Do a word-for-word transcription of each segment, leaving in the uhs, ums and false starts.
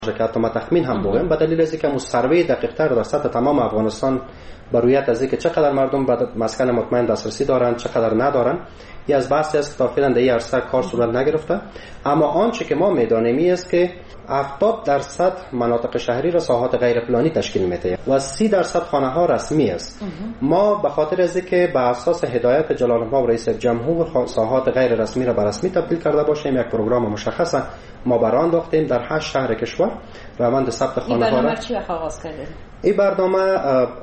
که حتی ما تخمین هم بگویم، به دلیل از اینکه مو سروی دقیق تر در سطح تمام افغانستان برویت از اینکه چقدر مردم به مسکن مطمئن دسترسی دارن چقدر ندارن، این از بحثی است که تا فعلا در این عرصه کار صورت نگرفته. اما آنچه که ما میدانیم است که هفتاد درصد مناطق شهری را ساحات غیر پلانی تشکیل میده و سی درصد خانه ها رسمی است. ما به خاطر از اینکه به اساس هدایت جلال الله رئیس جمهور ساحات غیر رسمی را به رسمی تبدیل کرده باشیم، یک پروگرام مشخص ما برآن انداختیم در هشت شهر کشور روند ثبت خانه ها را. این برنامه چی وقت آغاز کردید؟ این برنامه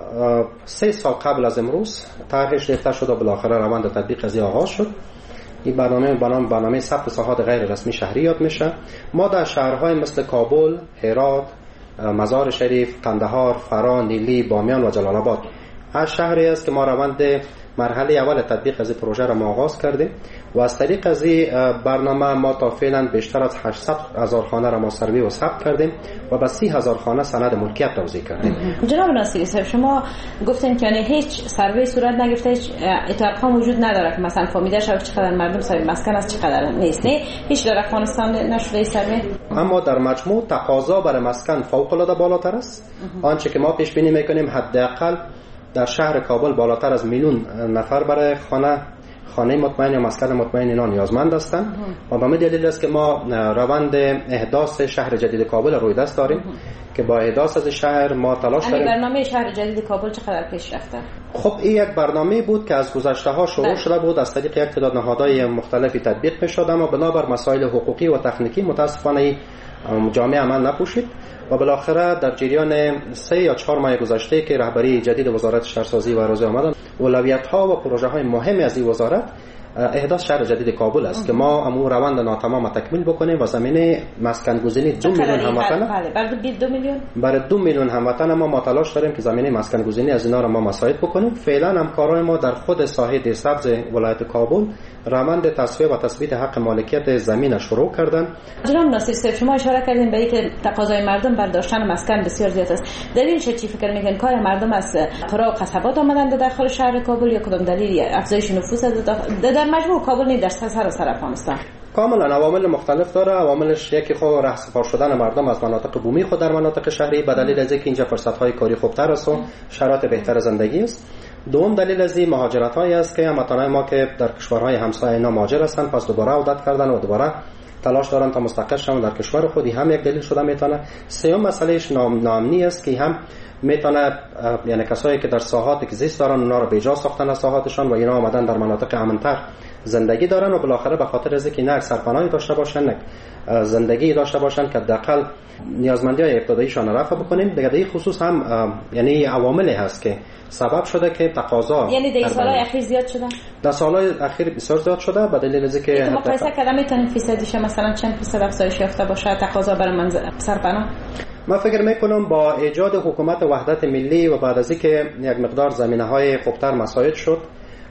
سه سال قبل از امروز طرحش ریخته شد و بالاخره روند تطبیق از آغاز شد. این برنامه برنامه برنامه ثبت ساحات غیر رسمی شهریات میشه. ما در شهرهای مثل کابل، هرات، مزار شریف، قندهار، فرا، نیلی، بامیان و جلال آباد هر شهری است که ما روند مرحله اول تطبیق از این پروژه را ما آغاز کردیم و از طریق از این برنامه ما تا فعلا بیشتر از هشتصد هزار خانه را ما سروی و ثبت کردیم و به سی هزار خانه سند ملکیت توزیع کردیم. جناب ناصری صاحب، شما گفتین که یعنی هیچ سروی صورت نگرفته، هیچ اطلاع وجود نداره که مثلا فهمیده شود چقدر مردم صاحب مسکن است چقدر نیست، نه هیچ در افغانستان نشده سروی. اما در مجموع تقاضا برای مسکن فوق العاده بالاتر است. آنچه که ما پیش بینی میکنیم حداقل در شهر کابل بالاتر از میلیون نفر برای خانه خانه مطمئن یا مسکن مطمئن اینا نیازمند هستند و به همین دلیل است که ما روند احداث شهر جدید کابل روی دست داریم که با احداث از شهر ما تلاش داریم. برنامه شهر جدید کابل چقدر پیش رفته؟ خب این یک برنامه بود که از گذشته ها شروع شده بود، از طریق یک تعداد نهادهای مختلفی تطبیق می‌شد، اما بنابر مسائل حقوقی و تکنیکی متاسفانه جامعه عمل نپوشید و بالاخره در جریان سه یا چهار ماه گذشته که رهبری جدید وزارت شهرسازی و ارضی آمدن، اولویت‌ها و پروژه‌های مهمی از این وزارت احداث شهر جدید کابل است که ما امور روند ناتمام تکمیل بکنیم و زمینه مسکن گزینی دو میلیون هموطن بله برای دو میلیون برای دو میلیون هموطن ما ما تلاش داریم که زمینه مسکن گزینی از اینا را ما مساعد بکنیم. فعلا همکارای ما در خود ساحه دیرسبز ولایت کابل روند تصفیه و تثبیت حق مالکیت زمین شروع کردن. جناب ناصری صاحب، شما اشاره کردین به اینکه تقاضای مردم بر داشتن مسکن بسیار زیاد است. دلیل چی فکر میکنین؟ کار مردم از قرا و قصبات آمدن در داخل شهر کابل یا کدام دلیل افزایش نفوذ در مجموع کابل نیست در سراسر افغانستان؟ کاملا عوامل مختلف داره. عواملش یکی خود رهسپار شدن مردم از مناطق بومی خود در مناطق شهری به دلیل از اینکه اینجا فرصت‌های کاری خوبتر است و شرایط بهتر زندگی است. دوم دلیل از این مهاجرت‌هایی است که هموطنان ما که در کشورهای همسایه اینا مهاجر هستند پس دوباره عودت کردن و دوباره تلاش دارن تا مستقر شون در کشور خودی، هم یک دلیل شده میتونه. سوم مسئلهش ناامنی است که هم میتونه یعنی کسایی که در ساحات که زیست دارن اونا رو بیجا ساختن از ساحاتشان و اینا آمدن در مناطق امن‌تر زندگی دارن و بالاخره به خاطر از اینکه نه سرپناهی داشته باشن نه زندگی داشته باشن که حداقل نیازمندی‌های ابتداییشان رفع بکنیم. دیگه در خصوص هم یعنی عواملی هست که سبب شده که تقاضا یعنی در سالهای اخیر زیاد شده. در سالهای اخیر بسیار زیاد شده به دلیل از اینکه مقایسه کردن میتونیم فیصدیش مثلا چند فیصد افزایش یافته باشه تقاضا برای منزل سرپناه؟ من فکر میکنم با ایجاد حکومت وحدت ملی و بعد از اینکه یک مقدار زمینه‌های خوبتر مساعد شد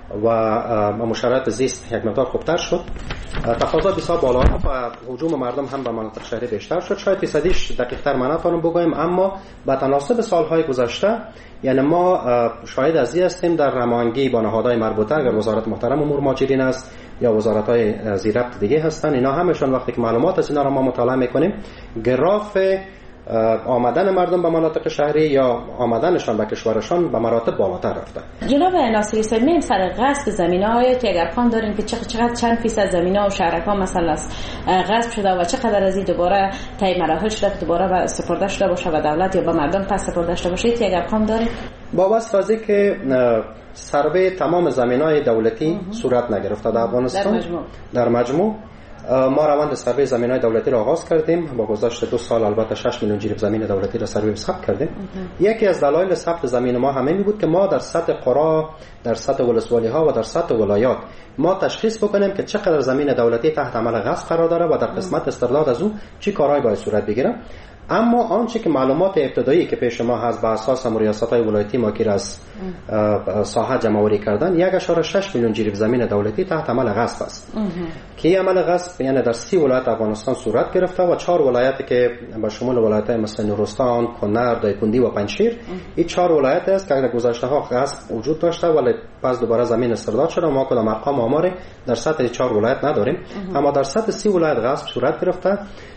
و مشارکت زیست یک مقدار خوبتر شد، تقاضا بسیار بالا رفت و هجوم مردم هم به مناطق شهری بیشتر شد. شاید فیصدیش دقیق تر من نتونم بگویم، اما به تناسب سالهای گذشته یعنی ما شاهد از این هستیم در هماهنگی با نهادهای مربوطه، اگر وزارت محترم امور مهاجرین است یا وزارت‌های زیر ربط دیگه هستن، اینا همشون وقتی که معلومات از اینا را ما مطالعه میکنیم گراف آمدن مردم به مناطق شهری یا آمدنشان به کشورشان به مراتب بالاتر رفته. جناب ناصری صاحب، میم سر غصب زمینه‌های که اگر خان داریم که چقدر چند فیصد زمینه و شهرک‌ها مثلا غصب شده و چقدر از این دوباره طی مراحل شده که دوباره به سپرده شده باشه و دولت یا به مردم پس سپرده شده باشه، که اگر خان داریم با واسطه که سروی تمام زمینه‌های دولتی صورت نگرفته در افغانستان در مجموع, در مجموع ما روند سروی زمین‌های دولتی را آغاز کردیم. با گذشت دو سال البته شش میلیون جریب زمین دولتی را سروی ثبت کردیم. یکی از دلایل ثبت زمین ما همین بود که ما در سطح قرا، در سطح ولسوالی‌ها و در سطح ولایات ما تشخیص بکنیم که چقدر زمین دولتی تحت عمل غصب قرار داره و در قسمت استرداد از او چی کارهایی باید صورت بگیره. اما آنچه که معلومات ابتدایی که پیش ما هست بر اساس ریاست‌های ولایتی ما که از ساحه جمع‌آوری کردن یک اشاره شش میلیون جریب زمین دولتی تحت عمل غصب است که این عمل غصب یعنی در سی ولایت افغانستان صورت گرفته و چهار ولایتی که به شمول ولایت‌های مثل نورستان، کنر، دایکندی و پنجشیر، این چهار ولایت است که در گذشته‌ها غصب وجود داشته ولی پس دوباره زمین استرداد شده. ما کدام ارقام آماری در سطح چهار ولایت نداریم، اما در سطح سی ولایت غصب صورت گرفته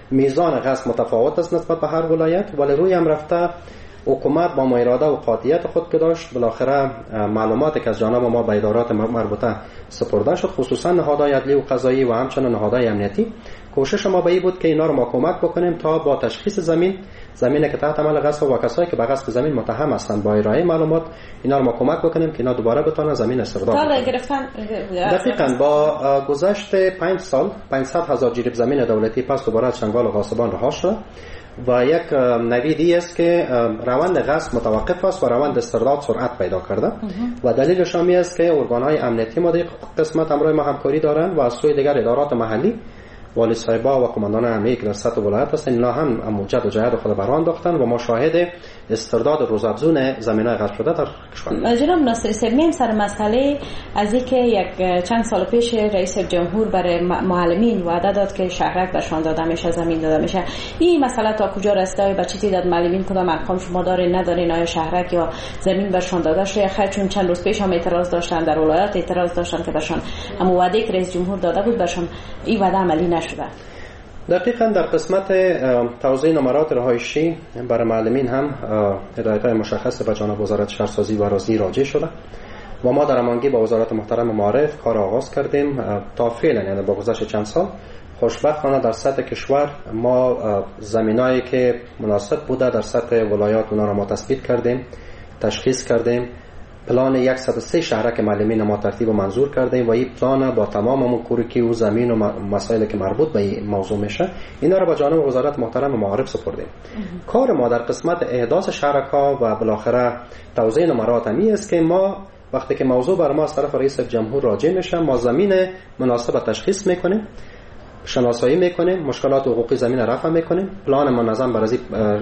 میزان غصب متفاوت است نسبت به هر ولایت، ولی روی هم رفته حکومت با اراده و قاطعیت خود که داشت بالاخره معلوماتی که از جانب ما به ادارات مربوطه سپرده شد، خصوصا نهادهای عدلی و قضایی و همچنین نهادهای امنیتی. کوشش ما به این بود که اینا رو ما کمک بکنیم تا با تشخیص زمین زمینی که تحت عمل غصب و کسایی که به غصب زمین متهم هستند با ارائه معلومات اینا رو ما کمک بکنیم که اینا دوباره بتونن زمین استرداد کنن. گرفتن دقیقاً با گذشت پنج سال پانصد هزار جریب زمین دولتی پس دوباره از چنگال و غاصبان رها شد و یک نویدی است که روند غصب متوقف است و روند استرداد سرعت پیدا کرده و دلیلش هم است که ارگان‌های امنیتی ما در قسمت همراه ما همکاری دارند و از سوی دیگر ادارات محلی والی صاحبا و قماندان امنیتی که در سطح ولایت هستند اینا هم موجد و جهاد خود بر آن انداختن و ما شاهد استرداد روزافزون زمین‌های غصب شده در کشور. جناب ناصری صاحب، میم سر مسئله از اینکه یک چند سال پیش رئیس جمهور برای معلمین وعده داد که شهرک برشان داده میشه، زمین داده میشه. این مسئله تا کجا رسیده؟ به چه تعداد معلمین کدام ارقام شما دارین ندارین؟ آیا شهرک یا زمین برشان داده شده؟ خیر، چون چند روز پیش هم اعتراض داشتن در ولایت، اعتراض داشتن که برشان هم وعده که رئیس جمهور داده بود برشان این وعده عملی نشده. دقیقاً در قسمت توزیع نمرات رهایشی برای معلمین هم هدایت‌های مشخص به جانب وزارت شهرسازی و اراضی راجع شده و ما در هماهنگی با وزارت محترم معارف کار آغاز کردیم. تا فعلا یعنی با گذشت چند سال خوشبختانه در سطح کشور ما زمینایی که مناسب بوده در سطح ولایات اونا را ما تثبیت کردیم، تشخیص کردیم. پلان صد و سه شهرک معلمین ما ترتیب و منظور کردیم و این پلان با تمام مکوریکی و زمین و مسائلی که مربوط به این موضوع میشه اینا رو با جانب وزارت محترم معارف سپردیم. کار ما در قسمت احداث شهرک‌ها و بالاخره توزیع نمرات همی است که ما وقتی که موضوع بر ما از طرف رئیس جمهور راجع میشه ما زمین مناسب تشخیص میکنیم، شناسایی میکنیم، مشکلات حقوقی زمین رفع میکنیم، پلان منظم برای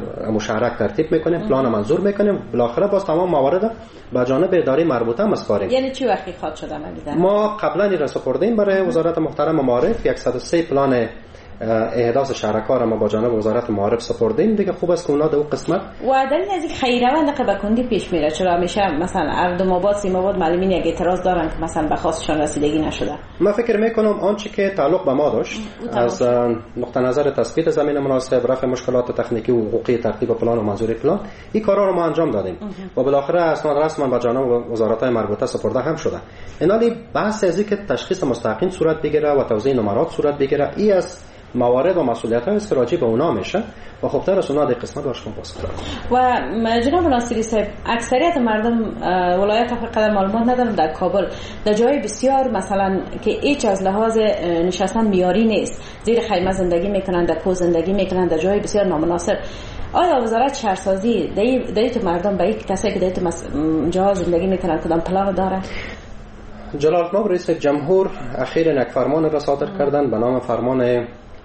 مشارکت ترتیب میکنیم، پلان منظور میکنیم، بالاخره باز تمام موارد به جانب اداره مربوطه مسپاریم. یعنی چی وقتی خواد شده مگه؟ ما قبلا این را سپردیم برای وزارت محترم معارف صد و سه پلان احداث شهرک‌ها را ما با جانب وزارت معارف سپردیم دیگه. خوب است که اونا در اون قسمت و دلیل از این خیروند که به کندی پیش میره چرا میشه مثلا اردم آباد سیم آباد معلمین یک اعتراض دارن که مثلا به خواستشان رسیدگی نشده؟ من فکر میکنم آنچه که تعلق به ما داشت از نقطه نظر تثبیت زمین مناسب، رفع مشکلات تکنیکی و حقوقی، ترتیب پلان و منظوری پلان، این کارا رو ما انجام دادیم و بالاخره اسناد رسما به جانب وزارت‌های مربوطه سپرده هم شده. اینالی بحث از اینکه تشخیص مستقیم صورت بگیره و توزیع نمرات صورت بگیره ای از موارد و مسئولیت‌های استراجی به اونا میشه و خب در اونا در قسمت باشون باز کرد. و جناب ناصری صاحب، اکثریت مردم ولایت فقط معلومات ندارن در کابل در جای بسیار مثلا که هیچ از لحاظ نشستن میاری نیست، زیر خیمه زندگی میکنن، در کوه زندگی میکنن، در جای بسیار نامناسب. آیا وزارت شهرسازی در تو مردم به یک کسایی که در تو جا زندگی میکنن کدام پلان داره؟ جلال الملک رئیس جمهور اخیراً یک فرمان را صادر کردن به نام فرمان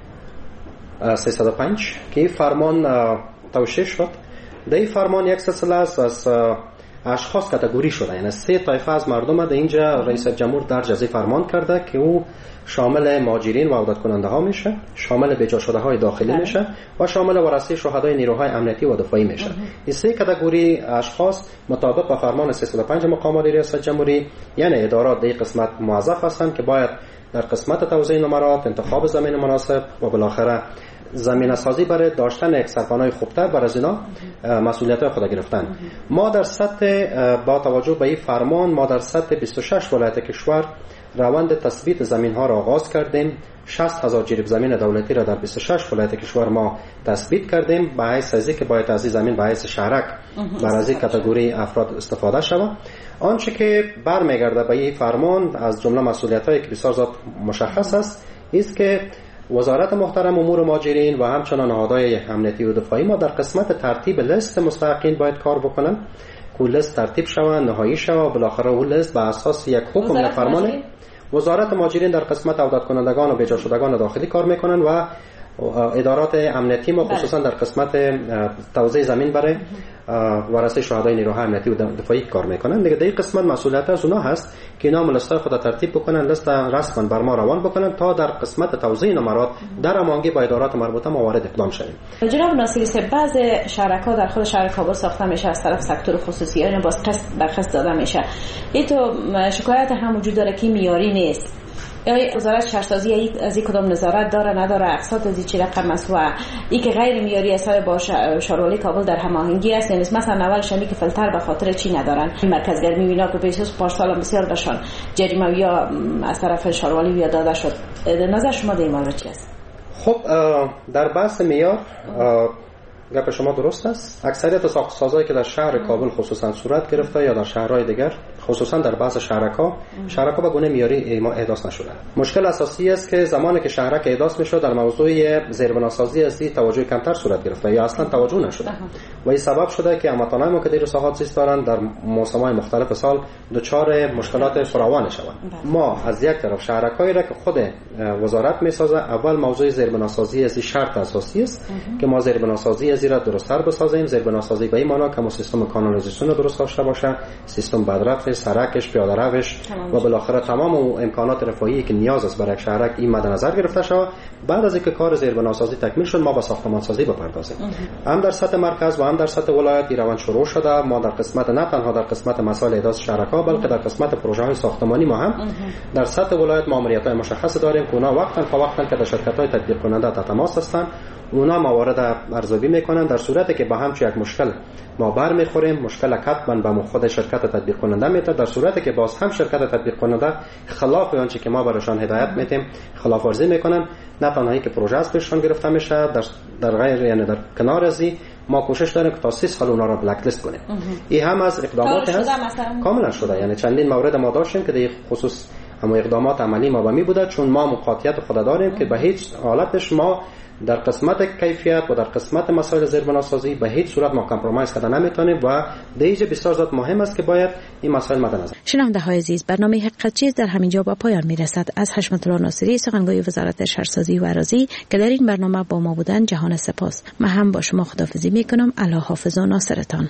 سیصد و پنج که این فرمان توشیح شد. در این فرمان یک سلسله است از اشخاص کاتگوری شده، یعنی سه طایفه از مردم در اینجا رئیس جمهور درج از فرمان کرده که او شامل مهاجرین و عودت کننده ها میشه، شامل بجا شده های داخلی میشه و شامل ورثه شهدای نیروهای امنیتی و دفاعی میشه. این سه کاتگوری اشخاص مطابق با فرمان سیصد و پنج مقامات ریاست جمهوری یعنی ادارات در این قسمت موظف هستند که باید در قسمت توزیع نمرات، انتخاب زمین مناسب و بالاخره زمینه سازی برای داشتن یک سرپناه خوبتر بر از اینا مسئولیت‌های خود گرفتن. ما در سطح با توجه به این فرمان ما در سطح بیست و شش ولایت کشور روند تثبیت زمین‌ها را آغاز کردیم. شصت هزار جریب زمین دولتی را در بیست و شش ولایت کشور ما تثبیت کردیم به حیث از که باید از این زمین به حیث شهرک بر از این کاتگوری افراد استفاده شود. آنچه که برمیگرده به این فرمان از جمله مسئولیت‌هایی که بسیار زیاد مشخص است است که وزارت محترم امور مهاجرین و همچنان نهادهای امنیتی و دفاعی ما در قسمت ترتیب لیست مستحقین باید کار بکنن که لیست ترتیب شوند، نهایی شود، بالاخره اون لیست بر اساس یک حکم یا فرمان وزارت مهاجرین در قسمت عودت کنندگان و بجا شدگان داخلی کار میکنن و ادارات امنیتی ما خصوصا در قسمت توزیع زمین برای ورثه شهدای نیروهای امنیتی و دفاعی کار میکنن. دیگه در این قسمت مسئولیت از اونها هست که اینا لیست خود ترتیب بکنن، لیست رسما بر ما روان بکنن تا در قسمت توزیع نمرات در هماهنگی با ادارات مربوطه موارد اقدام شویم. جناب ناصری صاحب، بعض شهرک‌ها در خود شهر کابل ساخته میشه از طرف سکتور خصوصی، یعنی باز قسط بر قسط داده میشه. این تو شکایت هم وجود داره که معیاری نیست. یا وزارت شهرسازی از این کدام نظارت داره نداره، اقساط از چه رقم است و این که غیر معیاری است با شاروالی کابل در هماهنگی است. یعنی مثلا اول شمی که فلتر به خاطر چی ندارن، مرکز گرمی وینا که پیسوس پارسال بسیار بشان جریمه یا از طرف شاروالی یا داده شد. نظر شما در این مورد چی است؟ خب در بحث معیار گپ شما درست است. اکثریت ساخت‌سازایی که در شهر کابل خصوصا صورت گرفته یا در شهرهای دیگر خصوصا در بعض شهرک‌ها شهرک‌ها به گونه معیاری احداث نشده. مشکل اساسی است که زمانی که شهرک احداث میشد در موضوع زیربناسازی از توجه کمتر صورت گرفته یا اصلا توجه نشده و این سبب شده که هموطنان ما که در ساحات زیست دارند در موسم‌های مختلف سال دچار مشکلات فراوان شوند. ما از یک طرف شهرک‌هایی را که خود وزارت میسازه اول موضوع زیربناسازی از شرط اساسی است که ما زیربناسازی از را درست‌تر بسازیم. زیربناسازی به این معنی که ما سیستم کانالیزاسیون رو درست داشته باشه، سیستم بدرفتش، سرکش، پیاده روش و بالاخره تمام امکانات رفاهی که نیاز است برای شهرک این مد نظر گرفته شود. بعد از اینکه کار زیربناسازی تکمیل شد ما به ساختمانسازی بپردازیم. هم در سطح مرکز و هم در سطح ولایت این روند شروع شده. ما در قسمت نه تنها در قسمت مسائل احداث شهرک‌ها بلکه در قسمت پروژه‌های ساختمانی ما هم در سطح ولایت ماموریت‌های مشخص داریم که اونا وقتاً فوقتاً که در شرکت‌های تطبیق کننده در تماس هستند اونا موارد ارزیابی میکنن. در صورتی که با هم چه یک مشکل ما بر میخوریم مشکل حتما به خود شرکت تطبیق کننده میاد. در صورتی که باز هم شرکت تطبیق کننده خلاف آنچه که ما برایشان هدایت میدیم خلاف ورزی میکنن، نه تنها که پروژه از پیششان گرفته میشه در در غیر یعنی در کنار از ما کوشش داریم که تا سه سال اونا را بلک لیست کنیم. این هم از اقدامات هست کاملا شده. یعنی چندین مورد ما داشتیم که در خصوص اما اقدامات عملی ما به می بوده چون ما موقعیت خود داریم که به هیچ حالتش ما در قسمت کیفیت و در قسمت مسائل زیربناسازی به هیچ صورت ما کامپرومایز کردن نمیتونیم و دیگه بسیار زیاد مهم است که باید این مسائل مد نظر. شنونده های عزیز، برنامه حقیقت چیز در همین جا به پایان میرسد. از حشمت الله ناصری سخنگوی وزارت شهرسازی و اراضی که در این برنامه با ما بودن جهان سپاس. من هم با شما خداحافظی میکنم. الله حافظ و ناصرتان.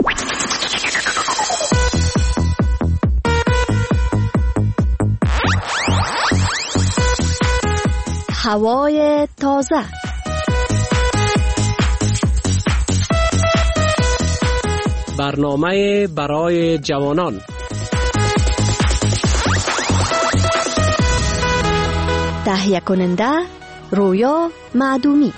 هوای تازه، برنامه برای جوانان، تهیه کننده رویا معدومی.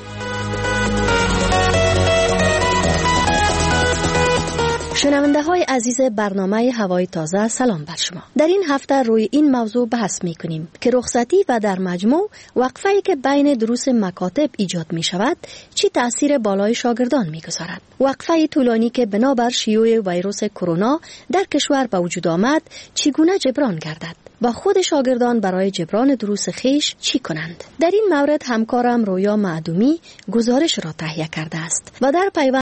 شنونده های عزیز برنامه هوای تازه، سلام بر شما. در این هفته روی این موضوع بحث می کنیم که رخصتی و در مجموع وقفه‌ای که بین دروس مکاتب ایجاد می شود چی تأثیر بالای شاگردان می گذارد. وقفه طولانی که بنابر شیوع ویروس کرونا در کشور به وجود آمد چگونه جبران گردد؟ با خود شاگردان برای جبران دروس خیش چی کنند؟ در این مورد همکارم رویا معدومی گزارش را تهیه کرده است و در پیوند